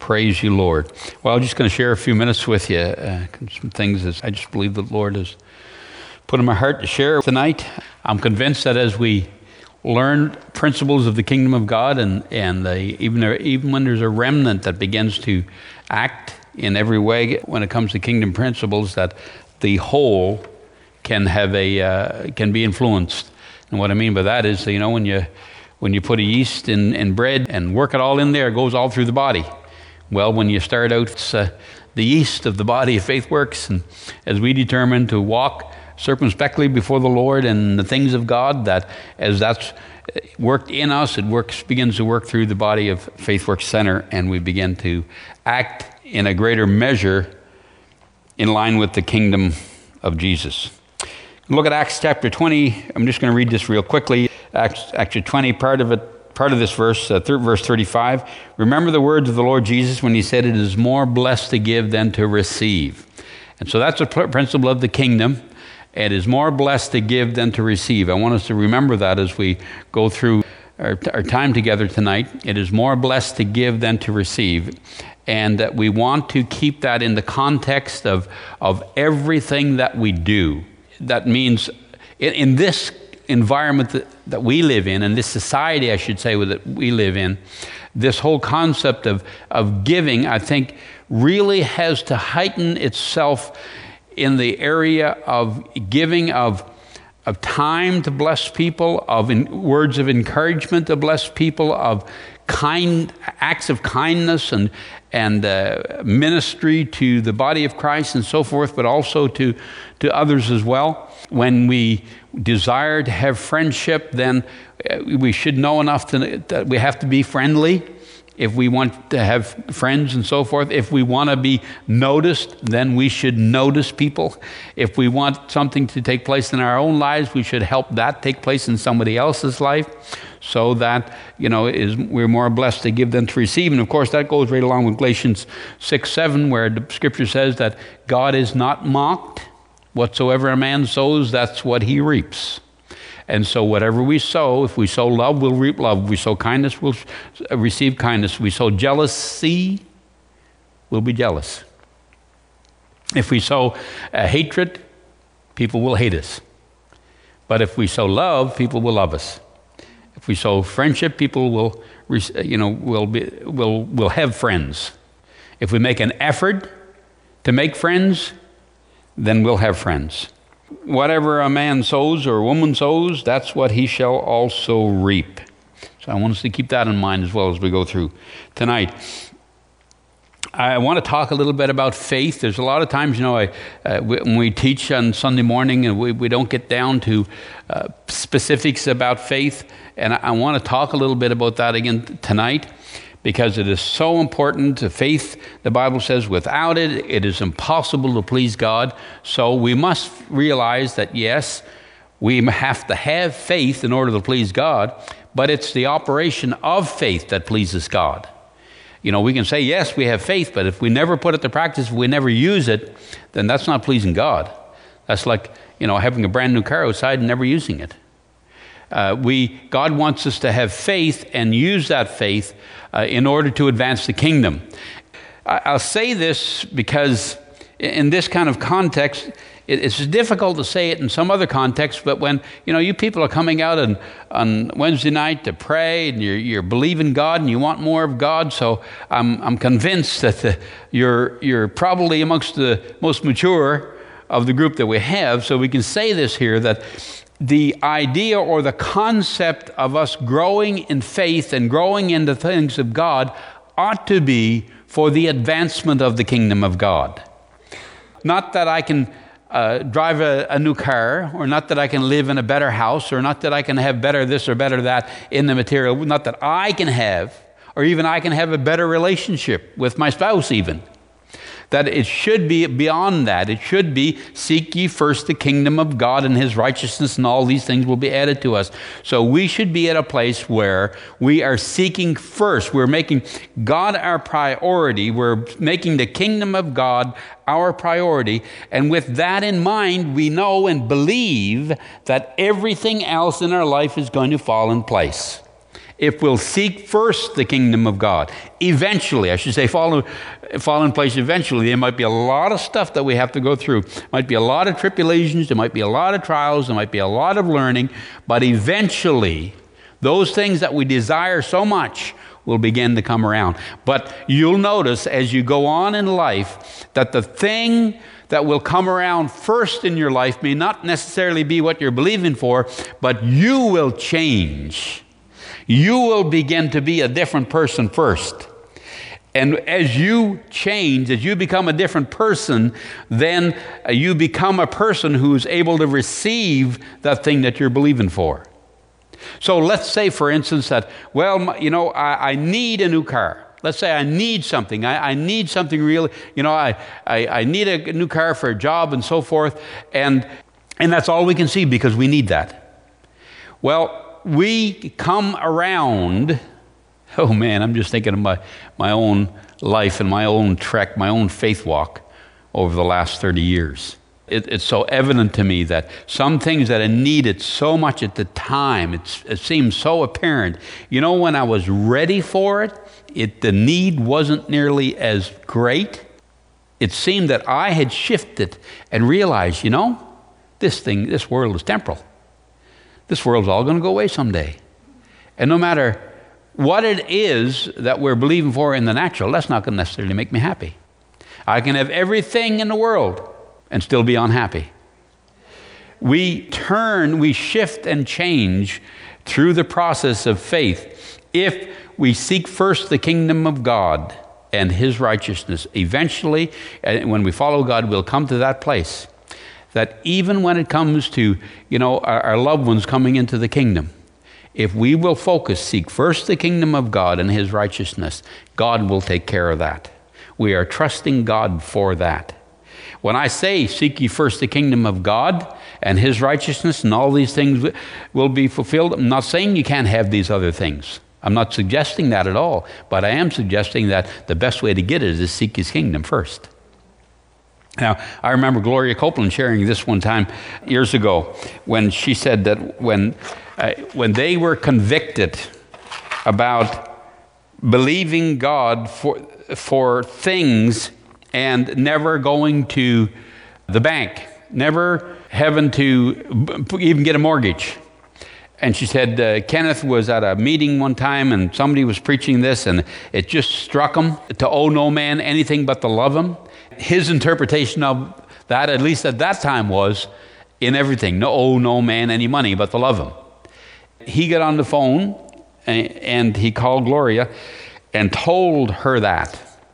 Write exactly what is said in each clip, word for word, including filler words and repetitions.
praise you, Lord. Well, I'm just going to share a few minutes with you, uh, some things that I just believe the Lord has put in my heart to share tonight. I'm convinced that as we learn principles of the kingdom of God, and, and uh, even, there, even when there's a remnant that begins to act in every way when it comes to kingdom principles, that the whole can have a uh, can be influenced. And what I mean by that is, you know, when you when you put a yeast in, in bread and work it all in there, it goes all through the body. Well, when you start out, it's uh, the yeast of the body of faith works, and as we determine to walk circumspectly before the Lord and the things of God, that as that's worked in us, it works begins to work through the body of Faith Works Center, and we begin to act in a greater measure in line with the kingdom of Jesus. Look at Acts chapter twenty. I'm just going to read this real quickly. Acts chapter twenty, part of it, part of this verse, uh, third, verse thirty-five. Remember the words of the Lord Jesus when he said, "It is more blessed to give than to receive." And so that's a principle of the kingdom. It is more blessed to give than to receive. I want us to remember that as we go through our, our time together tonight. It is more blessed to give than to receive. And that we want to keep that in the context of, of everything that we do. That means in, in this environment that, that we live in, and this society, I should say, that we live in, this whole concept of, of giving, I think, really has to heighten itself in the area of giving of, of time to bless people, of in, words of encouragement to bless people, of kind acts of kindness and and uh, ministry to the body of Christ and so forth, but also to, to others as well. When we desire to have friendship, then we should know enough to, that we have to be friendly if we want to have friends and so forth. If we want to be noticed, then we should notice people. If we want something to take place in our own lives, we should help that take place in somebody else's life, so that, you know, is we're more blessed to give than to receive. And of course, that goes right along with Galatians six seven, where the scripture says that God is not mocked. Whatsoever a man sows, that's what he reaps. And so whatever we sow, if we sow love, we'll reap love. If we sow kindness, we'll receive kindness. If we sow jealousy, we'll be jealous. If we sow uh, hatred, people will hate us. But if we sow love, people will love us. If we sow friendship, people will, you know, will be, will will have friends. If we make an effort to make friends, then we'll have friends. Whatever a man sows or a woman sows, that's what he shall also reap. So I want us to keep that in mind as well as we go through tonight. I want to talk a little bit about faith. There's a lot of times, you know, I, uh, we, when we teach on Sunday morning, and we, we don't get down to uh, specifics about faith. And I, I want to talk a little bit about that again t- tonight, because it is so important to faith. The Bible says without it, it is impossible to please God. So we must realize that, yes, we have to have faith in order to please God, but it's the operation of faith that pleases God. You know, we can say, yes, we have faith, but if we never put it to practice, if we never use it, then that's not pleasing God. That's like, you know, having a brand new car outside and never using it. Uh, we God wants us to have faith and use that faith uh, in order to advance the kingdom. I, I'll say this because in this kind of context, it, it's difficult to say it in some other context, but when, you know, you people are coming out on, on Wednesday night to pray, and you're, you're believing God and you want more of God, so I'm, I'm convinced that the, you're, you're probably amongst the most mature of the group that we have, so we can say this here, that the idea or the concept of us growing in faith and growing in the things of God ought to be for the advancement of the kingdom of God. Not that I can uh, drive a, a new car, or not that I can live in a better house, or not that I can have better this or better that in the material, not that I can have, or even I can have a better relationship with my spouse even. That it should be beyond that. It should be, seek ye first the kingdom of God and his righteousness, and all these things will be added to us. So we should be at a place where we are seeking first. We're making God our priority. We're making the kingdom of God our priority. And with that in mind, we know and believe that everything else in our life is going to fall in place. if we'll seek first the kingdom of God. Eventually, I should say, fall in, fall in place eventually. There might be a lot of stuff that we have to go through. Might be a lot of tribulations. There might be a lot of trials. There might be a lot of learning. But eventually, those things that we desire so much will begin to come around. But you'll notice as you go on in life that the thing that will come around first in your life may not necessarily be what you're believing for, but you will change. You will begin to be a different person first. And as you change, as you become a different person, then you become a person who's able to receive that thing that you're believing for. So let's say, for instance, that, well, you know, I, I need a new car. Let's say I need something. I, I need something real. You know, I, I, I need a new car for a job and so forth. And, and that's all we can see because we need that. Well, we come around. Oh, man, I'm just thinking of my, my own life and my own trek, my own faith walk over the last thirty years. It, it's so evident to me that some things that I needed so much at the time, it's, it seemed so apparent. You know, when I was ready for it, it the need wasn't nearly as great. It seemed that I had shifted and realized, you know, this thing, this world is temporal. This world's all going to go away someday. And no matter what it is that we're believing for in the natural, that's not going to necessarily make me happy. I can have everything in the world and still be unhappy. We turn, we shift and change through the process of faith if we seek first the kingdom of God and His righteousness. Eventually, when we follow God, we'll come to that place that even when it comes to, you know, our, our loved ones coming into the kingdom, if we will focus, seek first the kingdom of God and His righteousness, God will take care of that. We are trusting God for that. When I say, seek ye first the kingdom of God and His righteousness, and all these things will be fulfilled, I'm not saying you can't have these other things. I'm not suggesting that at all, but I am suggesting that the best way to get it is to seek His kingdom first. Now, I remember Gloria Copeland sharing this one time years ago when she said that when, uh, when they were convicted about believing God for, for things and never going to the bank, never having to even get a mortgage. And she said, uh, Kenneth was at a meeting one time and somebody was preaching this and it just struck him to owe no man anything but to love him. His interpretation of that, at least at that time, was in everything, no owe no man any money but to love him. He got on the phone and, and he called Gloria and told her that.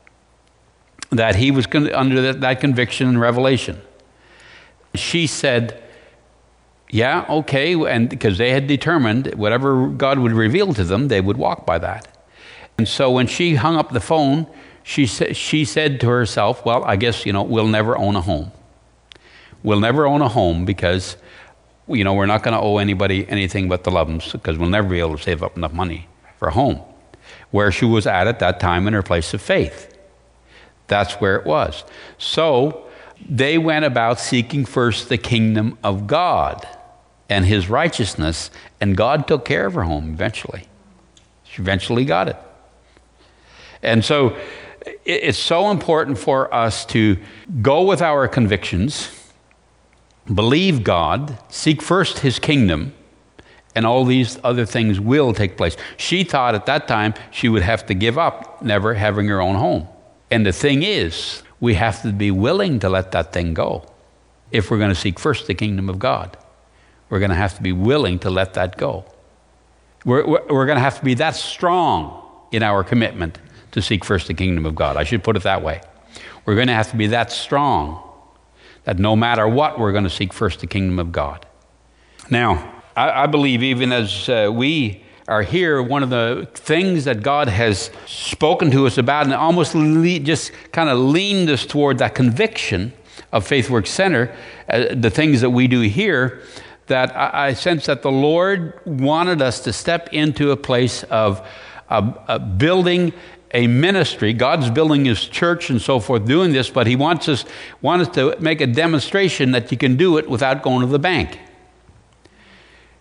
that he was con- under that, that conviction and revelation. She said, yeah, okay, and because they had determined whatever God would reveal to them, they would walk by that. And so when she hung up the phone, she, sa- she said to herself, well, I guess, you know, we'll never own a home. We'll never own a home because, you know, we're not going to owe anybody anything but the love them, because we'll never be able to save up enough money for a home. Where she was at at that time in her place of faith. That's where it was. So they went about seeking first the kingdom of God and His righteousness, and God took care of her home eventually. She eventually got it. And so it's so important for us to go with our convictions, believe God, seek first His kingdom, and all these other things will take place. She thought at that time she would have to give up never having her own home. And the thing is, we have to be willing to let that thing go. If we're going to seek first the kingdom of God, we're going to have to be willing to let that go. We're, we're going to have to be that strong in our commitment to seek first the kingdom of God. I should put it that way. We're going to have to be that strong that no matter what, we're going to seek first the kingdom of God. Now, I, I believe even as uh, we are here, one of the things that God has spoken to us about and almost le- just kind of leaned us toward that conviction of FaithWorks Center, uh, the things that we do here, that I, I sense that the Lord wanted us to step into a place of uh, uh, building a ministry. God's building His church and so forth, doing this, but He wants us, wants us to make a demonstration that you can do it without going to the bank.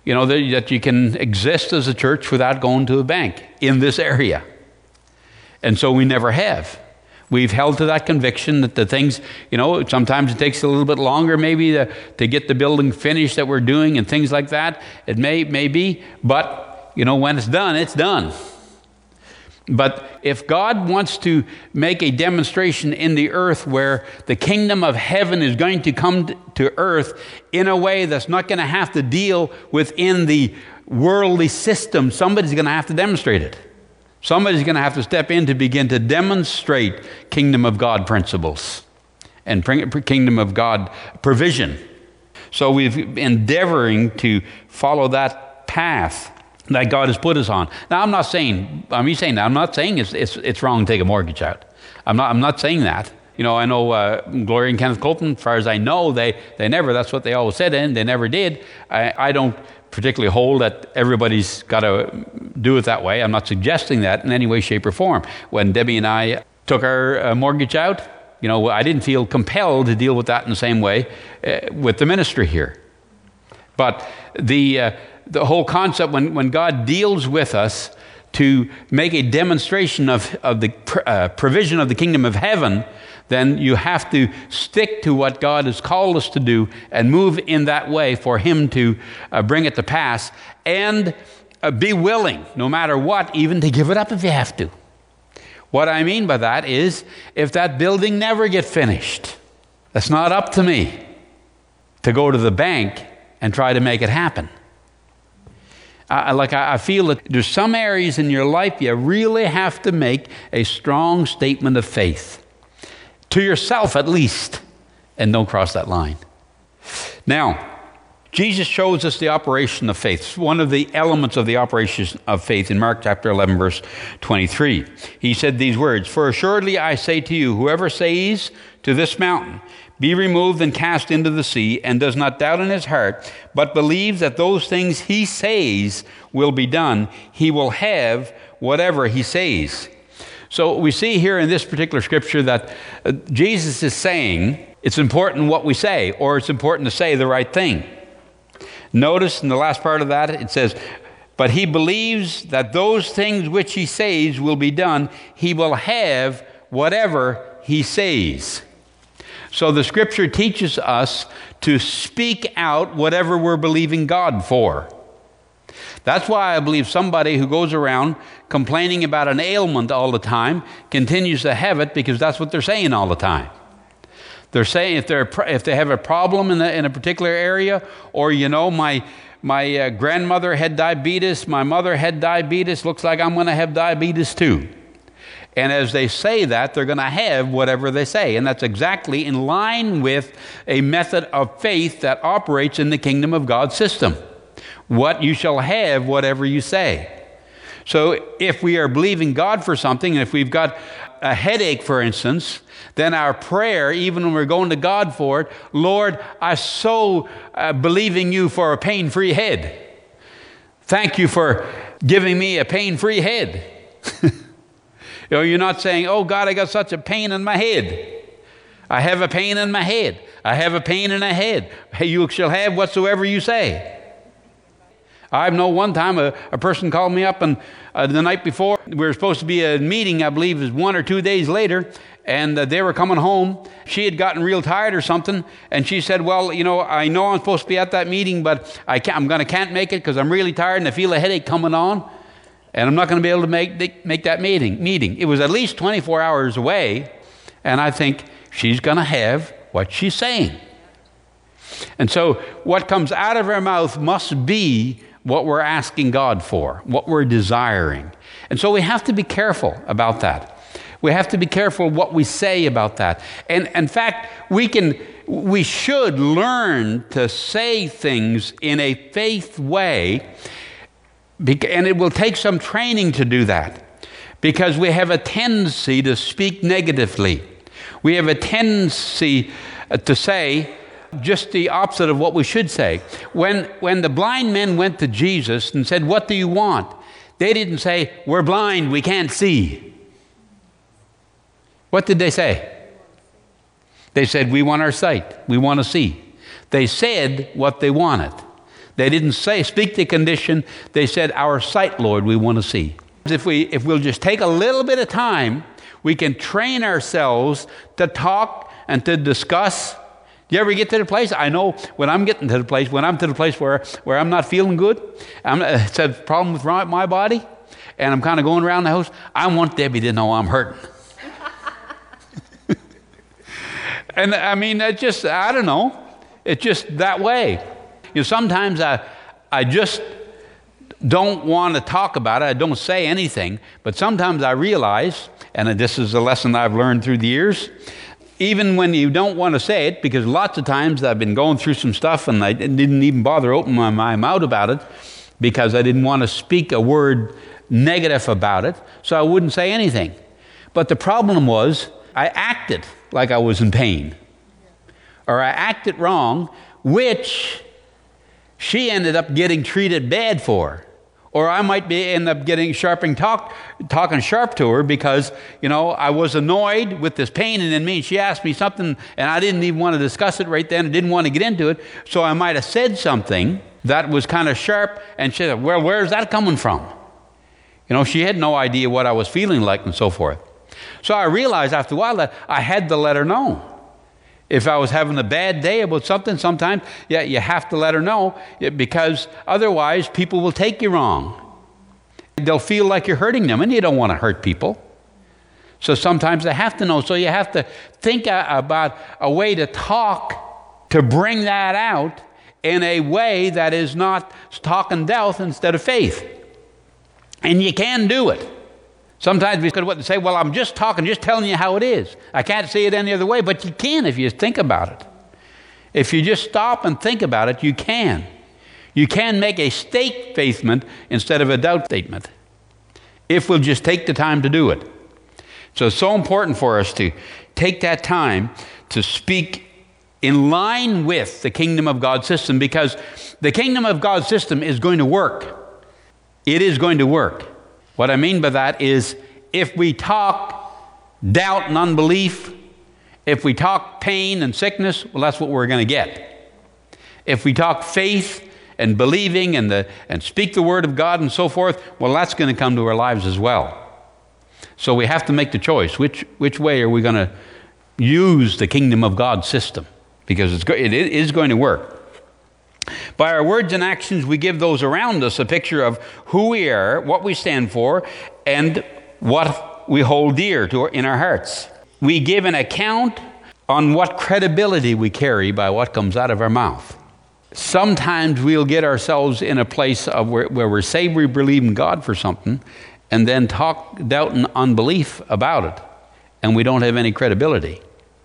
you know, that, that you can exist as a church without going to a bank in this area. And so we never have. We've held to that conviction that the things, you know, sometimes it takes a little bit longer maybe to, to get the building finished that we're doing and things like that. It may, may be, but, you know, when it's done, it's done. But if God wants to make a demonstration in the earth where the kingdom of heaven is going to come to earth in a way that's not going to have to deal within the worldly system, somebody's going to have to demonstrate it. Somebody's going to have to step in to begin to demonstrate kingdom of God principles and kingdom of God provision. So we've been endeavoring to follow that path that God has put us on. Now, I'm not saying, I'm saying that, I'm not saying it's, it's, it's wrong to take a mortgage out. I'm not, I'm not saying that. You know, I know uh, Gloria and Kenneth Copeland, as far as I know, they, they never, that's what they always said, and they never did. I, I don't particularly hold that everybody's got to do it that way. I'm not suggesting that in any way, shape, or form. When Debbie and I took our uh, mortgage out, you know, I didn't feel compelled to deal with that in the same way uh, with the ministry here. But the... Uh, The whole concept, when, when God deals with us to make a demonstration of, of the pr- uh, provision of the kingdom of heaven, then you have to stick to what God has called us to do and move in that way for Him to uh, bring it to pass, and uh, be willing, no matter what, even to give it up if you have to. What I mean by that is, if that building never gets finished, that's not up to me to go to the bank and try to make it happen. I, like I, I feel that there's some areas in your life you really have to make a strong statement of faith. To yourself at least. And don't cross that line. Now, Jesus shows us the operation of faith. It's one of the elements of the operation of faith in Mark chapter eleven, verse twenty-three. He said these words, "For assuredly I say to you, whoever says to this mountain, be removed and cast into the sea, and does not doubt in his heart, but believes that those things he says will be done, he will have whatever he says." So we see here in this particular scripture that uh, Jesus is saying it's important what we say, or it's important to say the right thing. Notice in the last part of that, it says, "But he believes that those things which he says will be done, he will have whatever he says." So the scripture teaches us to speak out whatever we're believing God for. That's why I believe somebody who goes around complaining about an ailment all the time continues to have it, because that's what they're saying all the time. They're saying if they're if they have a problem in, the, in a particular area, or, you know, my my uh, grandmother had diabetes, my mother had diabetes, looks like I'm going to have diabetes too. And as they say that, they're going to have whatever they say. And that's exactly in line with a method of faith that operates in the kingdom of God system. What you shall have, whatever you say. So if we are believing God for something, and if we've got a headache, for instance, then our prayer, even when we're going to God for it, "Lord, I so uh, believe in you for a pain-free head. Thank you for giving me a pain-free head." You know, you're not saying, "Oh God, I got such a pain in my head. I have a pain in my head. I have a pain in my head. Hey, you shall have whatsoever you say." I know one time a, a person called me up, and uh, the night before, we were supposed to be a meeting, I believe it was one or two days later, and uh, they were coming home. She had gotten real tired or something, and she said, "Well, you know, I know I'm supposed to be at that meeting, but I can't, I'm going to can't make it because I'm really tired and I feel a headache coming on. And I'm not going to be able to make make that meeting. Meeting. It was at least twenty-four hours away, and I think she's going to have what she's saying. And so what comes out of our mouth must be what we're asking God for, what we're desiring. And so we have to be careful about that. We have to be careful what we say about that. And in fact, we can, we should learn to say things in a faith way. And it will take some training to do that, because we have a tendency to speak negatively. We have a tendency to say just the opposite of what we should say. When, when the blind men went to Jesus and said, "What do you want?" they didn't say, "We're blind, we can't see." What did they say? They said, "We want our sight, we want to see." They said what they wanted. They didn't say, speak the condition. They said, our sight, Lord, we want to see. If, we, if we'll just take a little bit of time, we can train ourselves to talk and to discuss. Do you ever get to the place? I know when I'm getting to the place, when I'm to the place where, where I'm not feeling good, I'm, it's a problem with my body, and I'm kind of going around the house, I want Debbie to know I'm hurting. And I mean, it's just, I don't know, it's just that way. You know, sometimes I, I just don't want to talk about it. I don't say anything. But sometimes I realize, and this is a lesson I've learned through the years, even when you don't want to say it, because lots of times I've been going through some stuff and I didn't even bother opening my, my mouth about it because I didn't want to speak a word negative about it, so I wouldn't say anything. But the problem was I acted like I was in pain, or I acted wrong, which she ended up getting treated bad for. Or I might be end up getting sharping talk, talking sharp to her because, you know, I was annoyed with this pain in me. She asked me something and I didn't even want to discuss it right then. I didn't want to get into it. So I might have said something that was kind of sharp, and she said, well, where's that coming from? You know, she had no idea what I was feeling like and so forth. So I realized after a while that I had to let her know. If I was having a bad day about something, sometimes, yeah, you have to let her know, because otherwise people will take you wrong. They'll feel like you're hurting them, and you don't want to hurt people. So sometimes they have to know. So you have to think about a way to talk to bring that out in a way that is not talking death instead of faith. And you can do it. Sometimes we could say, well, I'm just talking, just telling you how it is. I can't see it any other way, but you can if you think about it. If you just stop and think about it, you can. You can make a statement instead of a doubt statement, if we'll just take the time to do it. So it's so important for us to take that time to speak in line with the kingdom of God system, because the kingdom of God system is going to work. It is going to work. What I mean by that is, if we talk doubt and unbelief, if we talk pain and sickness, well, that's what we're going to get. If we talk faith and believing and the and speak the word of God and so forth, well, that's going to come to our lives as well. So we have to make the choice. Which which way are we going to use the kingdom of God system? Because it's go, it is going to work. By our words and actions, we give those around us a picture of who we are, what we stand for, and what we hold dear to our, in our hearts. We give an account on what credibility we carry by what comes out of our mouth. Sometimes we'll get ourselves in a place of where, where we say we believe in God for something, and then talk doubt and unbelief about it, and we don't have any credibility.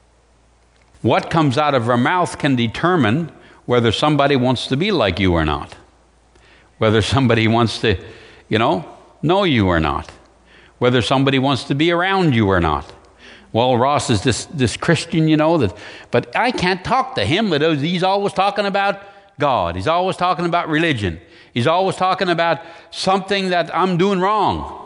What comes out of our mouth can determine whether somebody wants to be like you or not. Whether somebody wants to, you know, know you or not. Whether somebody wants to be around you or not. Well, Ross is this, this Christian, you know, that, but I can't talk to him, but he's always talking about God. He's always talking about religion. He's always talking about something that I'm doing wrong.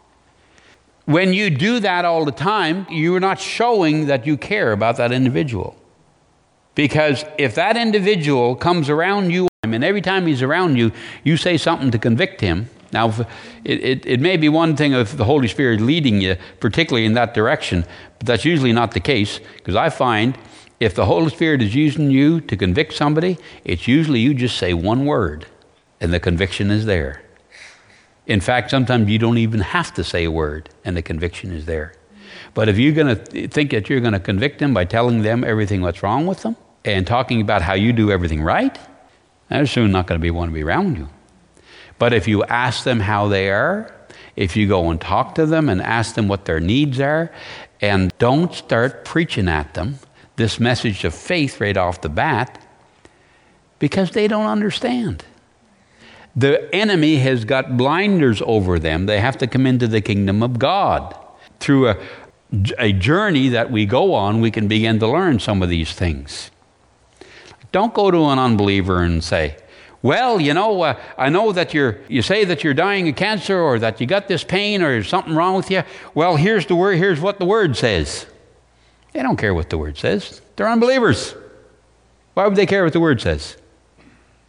When you do that all the time, you're not showing that you care about that individual. Because if that individual comes around you, and every time he's around you, you say something to convict him. Now, it, it, it may be one thing if the Holy Spirit leading you, particularly in that direction, but that's usually not the case, because I find if the Holy Spirit is using you to convict somebody, it's usually you just say one word, and the conviction is there. In fact, sometimes you don't even have to say a word, and the conviction is there. But if you're going to think that you're going to convict them by telling them everything that's wrong with them, and talking about how you do everything right, they're soon not going to be want to be around you. But if you ask them how they are, if you go and talk to them and ask them what their needs are, and don't start preaching at them this message of faith right off the bat, because they don't understand. The enemy has got blinders over them. They have to come into the kingdom of God. Through a, a journey that we go on, we can begin to learn some of these things. Don't go to an unbeliever and say, well, you know, uh, I know that you're, you say that you're dying of cancer, or that you got this pain, or there's something wrong with you. Well, here's the word, here's what the word says. They don't care what the word says. They're unbelievers. Why would they care what the word says?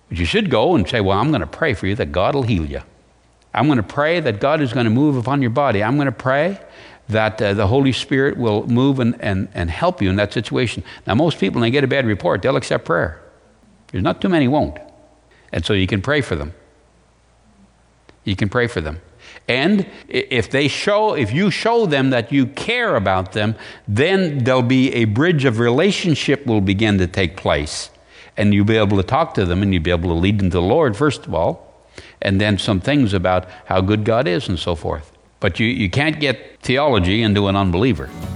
But you should go and say, well, I'm going to pray for you that God will heal you. I'm going to pray that God is going to move upon your body. I'm going to pray that uh, the Holy Spirit will move and, and, and help you in that situation. Now, most people, when they get a bad report, they'll accept prayer. There's not too many who won't. And so you can pray for them. You can pray for them. And if they show, if you show them that you care about them, then there'll be a bridge of relationship will begin to take place. And you'll be able to talk to them and you'll be able to lead them to the Lord, first of all, and then some things about how good God is and so forth. But you, you can't get theology into an unbeliever.